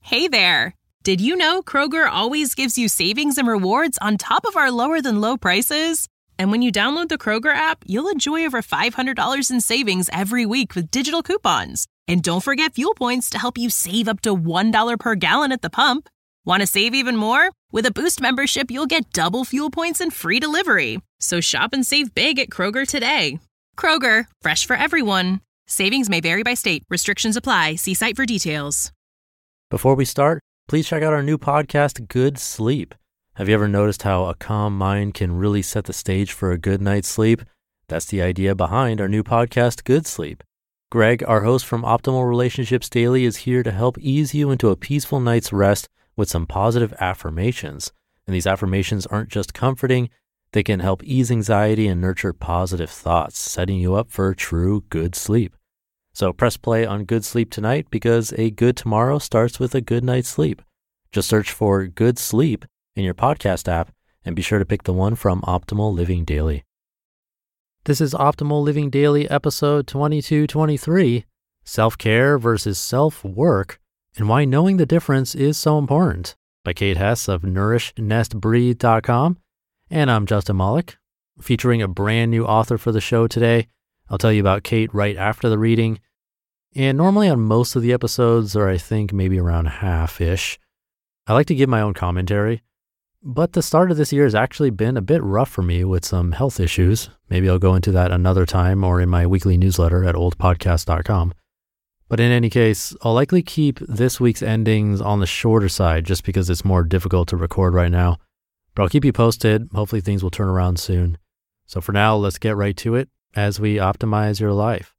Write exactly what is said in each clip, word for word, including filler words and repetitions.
Hey there! Did you know Kroger always gives you savings and rewards on top of our lower-than-low prices? And when you download the Kroger app, you'll enjoy over five hundred dollars in savings every week with digital coupons. And don't forget fuel points to help you save up to one dollar per gallon at the pump. Want to save even more? With a Boost membership, you'll get double fuel points and free delivery. So shop and save big at Kroger today. Kroger, fresh for everyone. Savings may vary by state. Restrictions apply. See site for details. Before we start, please check out our new podcast, Good Sleep. Have you ever noticed how a calm mind can really set the stage for a good night's sleep? That's the idea behind our new podcast, Good Sleep. Greg, our host from Optimal Relationships Daily, is here to help ease you into a peaceful night's rest with some positive affirmations. And these affirmations aren't just comforting, they can help ease anxiety and nurture positive thoughts, setting you up for true good sleep. So press play on Good Sleep tonight because a good tomorrow starts with a good night's sleep. Just search for Good Sleep in your podcast app and be sure to pick the one from Optimal Living Daily. This is Optimal Living Daily episode twenty-two twenty-three, Self-Care versus Self-Work and Why Knowing the Difference is So Important, by Kate Hess of nourish nest breathe dot com. And I'm Justin Malik, featuring a brand new author for the show today. I'll tell you about Kate right after the reading. And normally on most of the episodes, or I think maybe around half-ish, I like to give my own commentary. But the start of this year has actually been a bit rough for me with some health issues. Maybe I'll go into that another time or in my weekly newsletter at old podcast dot com. But in any case, I'll likely keep this week's endings on the shorter side just because it's more difficult to record right now. But I'll keep you posted. Hopefully things will turn around soon. So for now, let's get right to it as we optimize your life.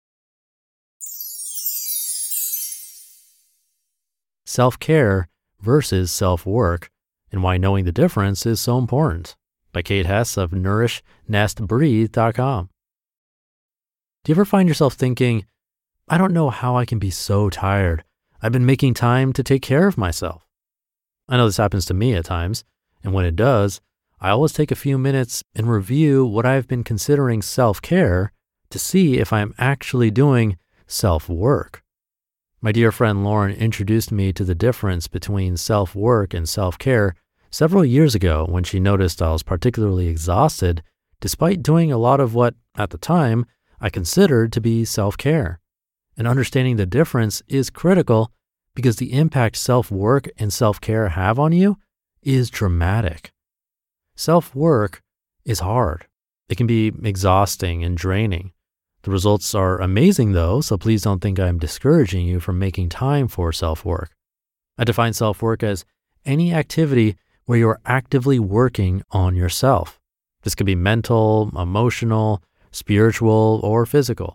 Self-Care versus Self-Work and Why Knowing the Difference is So Important, by Kate Hess of nourish nest breathe dot com. Do you ever find yourself thinking, I don't know how I can be so tired. I've been making time to take care of myself. I know this happens to me at times, and when it does, I always take a few minutes and review what I've been considering self-care to see if I'm actually doing self-work. My dear friend Lauren introduced me to the difference between self-work and self-care several years ago when she noticed I was particularly exhausted despite doing a lot of what, at the time, I considered to be self-care. And understanding the difference is critical because the impact self-work and self-care have on you is dramatic. Self-work is hard. It can be exhausting and draining. The results are amazing though, so please don't think I'm discouraging you from making time for self-work. I define self-work as any activity where you're actively working on yourself. This could be mental, emotional, spiritual, or physical.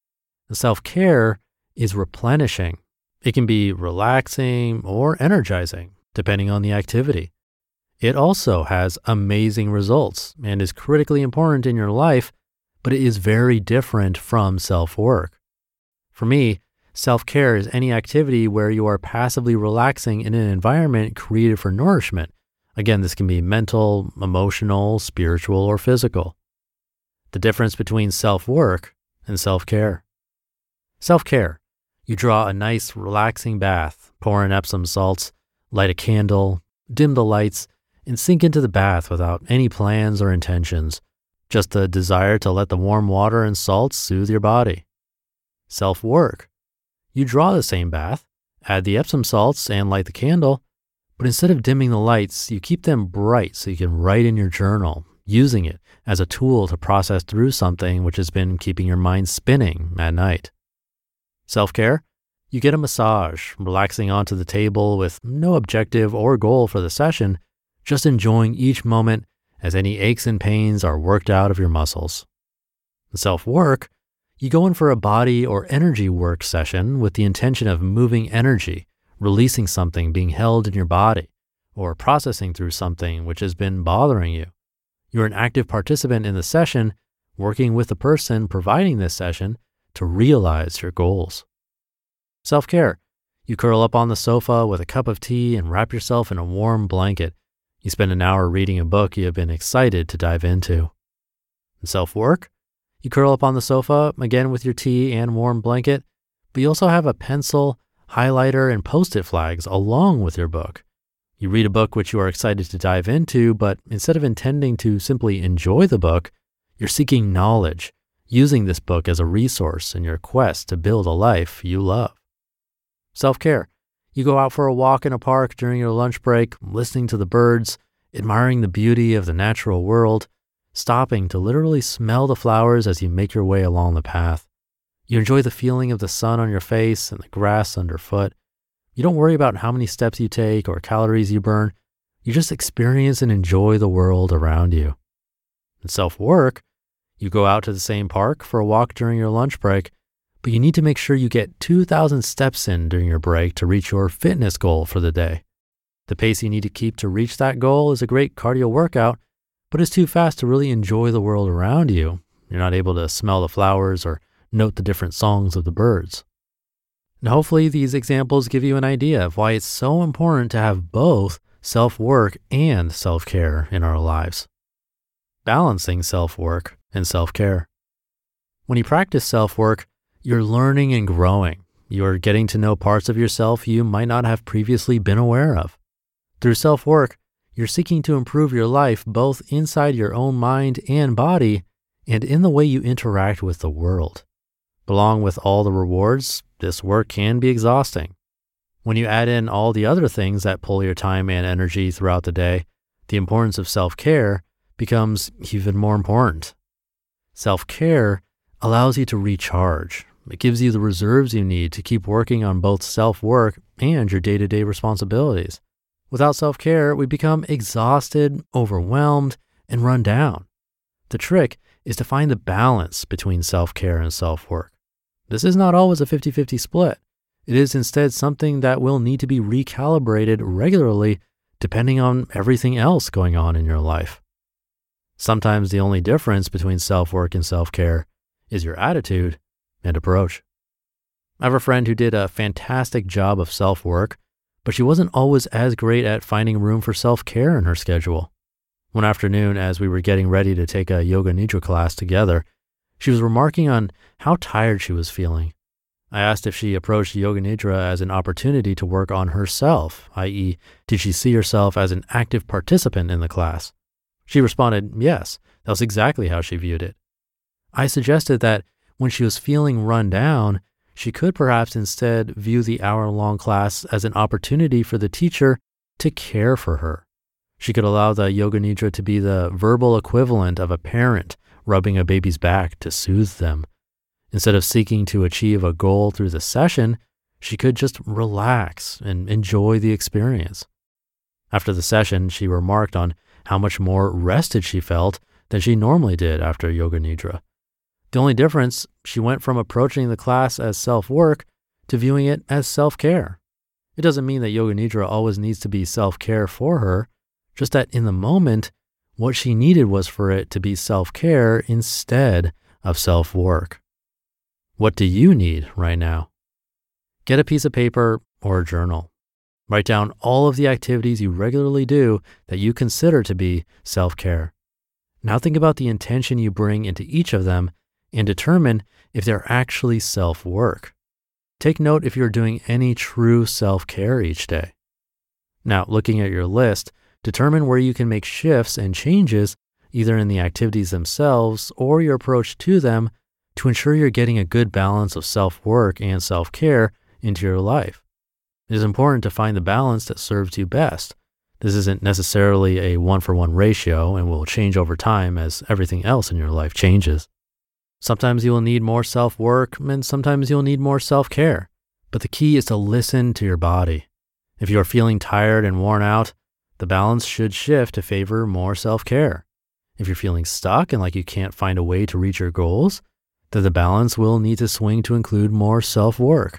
Self-care is replenishing. It can be relaxing or energizing, depending on the activity. It also has amazing results and is critically important in your life, but it is very different from self-work. For me, self-care is any activity where you are passively relaxing in an environment created for nourishment. Again, this can be mental, emotional, spiritual, or physical. The difference between self-work and self-care. Self-care. You draw a nice, relaxing bath, pour in Epsom salts, light a candle, dim the lights, and sink into the bath without any plans or intentions. Just the desire to let the warm water and salts soothe your body. Self-work. You draw the same bath, add the Epsom salts, and light the candle, but instead of dimming the lights, you keep them bright so you can write in your journal, using it as a tool to process through something which has been keeping your mind spinning at night. Self-care. You get a massage, relaxing onto the table with no objective or goal for the session, just enjoying each moment as any aches and pains are worked out of your muscles. Self-work, you go in for a body or energy work session with the intention of moving energy, releasing something being held in your body, or processing through something which has been bothering you. You're an active participant in the session, working with the person providing this session to realize your goals. Self-care, you curl up on the sofa with a cup of tea and wrap yourself in a warm blanket. You spend an hour reading a book you have been excited to dive into. And self-work, you curl up on the sofa, again with your tea and warm blanket, but you also have a pencil, highlighter and post-it flags along with your book. You read a book which you are excited to dive into, but instead of intending to simply enjoy the book, you're seeking knowledge, using this book as a resource in your quest to build a life you love. Self-care. You go out for a walk in a park during your lunch break, listening to the birds, admiring the beauty of the natural world, stopping to literally smell the flowers as you make your way along the path. You enjoy the feeling of the sun on your face and the grass underfoot. You don't worry about how many steps you take or calories you burn. You just experience and enjoy the world around you. In self-work, you go out to the same park for a walk during your lunch break, but you need to make sure you get two thousand steps in during your break to reach your fitness goal for the day. The pace you need to keep to reach that goal is a great cardio workout, but it's too fast to really enjoy the world around you. You're not able to smell the flowers or note the different songs of the birds. And hopefully these examples give you an idea of why it's so important to have both self-work and self-care in our lives. Balancing self-work and self-care. When you practice self-work, you're learning and growing. You're getting to know parts of yourself you might not have previously been aware of. Through self-work, you're seeking to improve your life both inside your own mind and body and in the way you interact with the world. Along with all the rewards, this work can be exhausting. When you add in all the other things that pull your time and energy throughout the day, the importance of self-care becomes even more important. Self-care allows you to recharge. It gives you the reserves you need to keep working on both self-work and your day-to-day responsibilities. Without self-care, we become exhausted, overwhelmed, and run down. The trick is to find the balance between self-care and self-work. This is not always a fifty-fifty split. It is instead something that will need to be recalibrated regularly depending on everything else going on in your life. Sometimes the only difference between self-work and self-care is your attitude and approach. I have a friend who did a fantastic job of self-work, but she wasn't always as great at finding room for self-care in her schedule. One afternoon, as we were getting ready to take a Yoga Nidra class together, she was remarking on how tired she was feeling. I asked if she approached Yoga Nidra as an opportunity to work on herself, that is, did she see herself as an active participant in the class? She responded, yes, that was exactly how she viewed it. I suggested that when she was feeling run down, she could perhaps instead view the hour-long class as an opportunity for the teacher to care for her. She could allow the Yoga Nidra to be the verbal equivalent of a parent rubbing a baby's back to soothe them. Instead of seeking to achieve a goal through the session, she could just relax and enjoy the experience. After the session, she remarked on how much more rested she felt than she normally did after Yoga Nidra. The only difference, she went from approaching the class as self-work to viewing it as self-care. It doesn't mean that Yoga Nidra always needs to be self-care for her, just that in the moment, what she needed was for it to be self-care instead of self-work. What do you need right now? Get a piece of paper or a journal. Write down all of the activities you regularly do that you consider to be self-care. Now think about the intention you bring into each of them and determine if they're actually self-work. Take note if you're doing any true self-care each day. Now, looking at your list, determine where you can make shifts and changes either in the activities themselves or your approach to them to ensure you're getting a good balance of self-work and self-care into your life. It is important to find the balance that serves you best. This isn't necessarily a one-for-one ratio and will change over time as everything else in your life changes. Sometimes you will need more self-work and sometimes you'll need more self-care. But the key is to listen to your body. If you are feeling tired and worn out, the balance should shift to favor more self-care. If you're feeling stuck and like you can't find a way to reach your goals, then the balance will need to swing to include more self-work.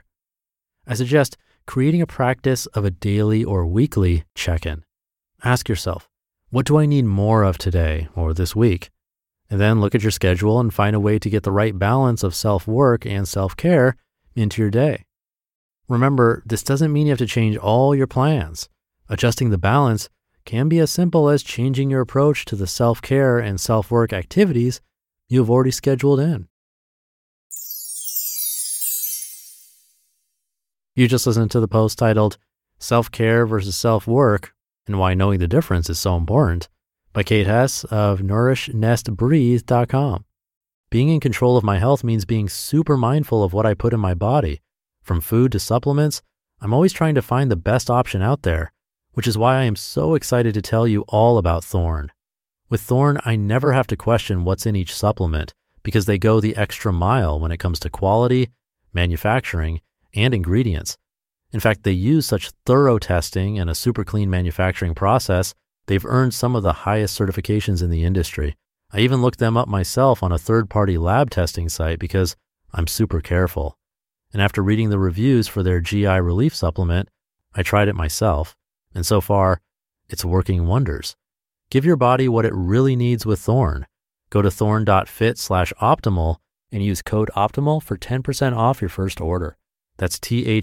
I suggest creating a practice of a daily or weekly check-in. Ask yourself, what do I need more of today or this week? And then look at your schedule and find a way to get the right balance of self-work and self-care into your day. Remember, this doesn't mean you have to change all your plans. Adjusting the balance can be as simple as changing your approach to the self-care and self-work activities you have already scheduled in. You just listened to the post titled Self-Care versus Self-Work and Why Knowing the Difference is So Important by Kate Hess of nourish nest breathe dot com. Being in control of my health means being super mindful of what I put in my body. From food to supplements, I'm always trying to find the best option out there, which is why I am so excited to tell you all about Thorne. With Thorne, I never have to question what's in each supplement because they go the extra mile when it comes to quality, manufacturing, and ingredients. In fact, they use such thorough testing and a super clean manufacturing process, they've earned some of the highest certifications in the industry. I even looked them up myself on a third-party lab testing site because I'm super careful. And after reading the reviews for their G I relief supplement, I tried it myself. And so far, it's working wonders. Give your body what it really needs with Thorne. Go to thorne.fit slash optimal and use code OPTIMAL for ten percent off your first order. That's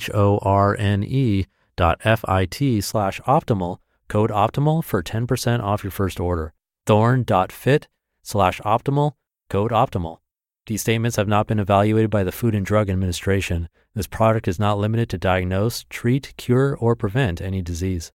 T-H-O-R-N-E dot F-I-T slash optimal, code OPTIMAL for ten percent off your first order. Thorne.fit slash optimal, code OPTIMAL. These statements have not been evaluated by the Food and Drug Administration. This product is not limited to diagnose, treat, cure, or prevent any disease.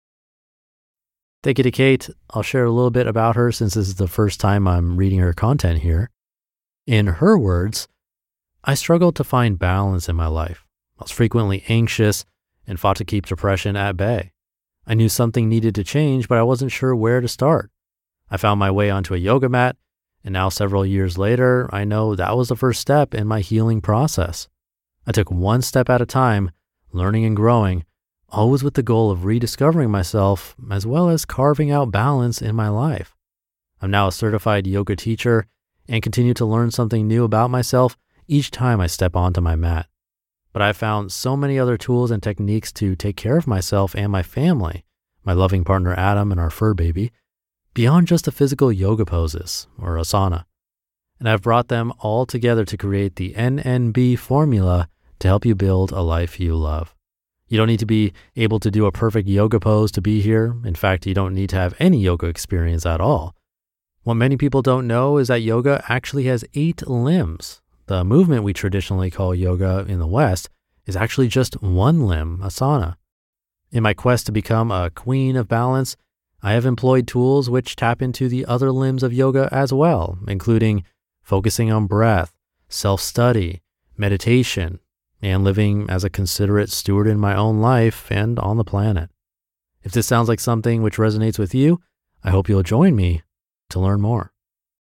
Thank you to Kate. I'll share a little bit about her since this is the first time I'm reading her content here. In her words, I struggled to find balance in my life. I was frequently anxious and fought to keep depression at bay. I knew something needed to change, but I wasn't sure where to start. I found my way onto a yoga mat, and now several years later, I know that was the first step in my healing process. I took one step at a time, learning and growing, always with the goal of rediscovering myself as well as carving out balance in my life. I'm now a certified yoga teacher and continue to learn something new about myself each time I step onto my mat. But I've found so many other tools and techniques to take care of myself and my family, my loving partner Adam and our fur baby, beyond just the physical yoga poses or asana. And I've brought them all together to create the N N B formula to help you build a life you love. You don't need to be able to do a perfect yoga pose to be here. In fact, you don't need to have any yoga experience at all. What many people don't know is that yoga actually has eight limbs. The movement we traditionally call yoga in the West is actually just one limb, asana. In my quest to become a queen of balance, I have employed tools which tap into the other limbs of yoga as well, including focusing on breath, self-study, meditation, and living as a considerate steward in my own life and on the planet. If this sounds like something which resonates with you, I hope you'll join me to learn more.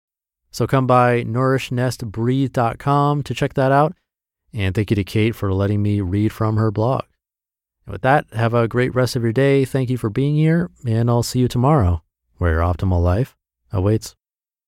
So come by nourish nest breathe dot com to check that out. And thank you to Kate for letting me read from her blog. And with that, have a great rest of your day. Thank you for being here, and I'll see you tomorrow, where your optimal life awaits.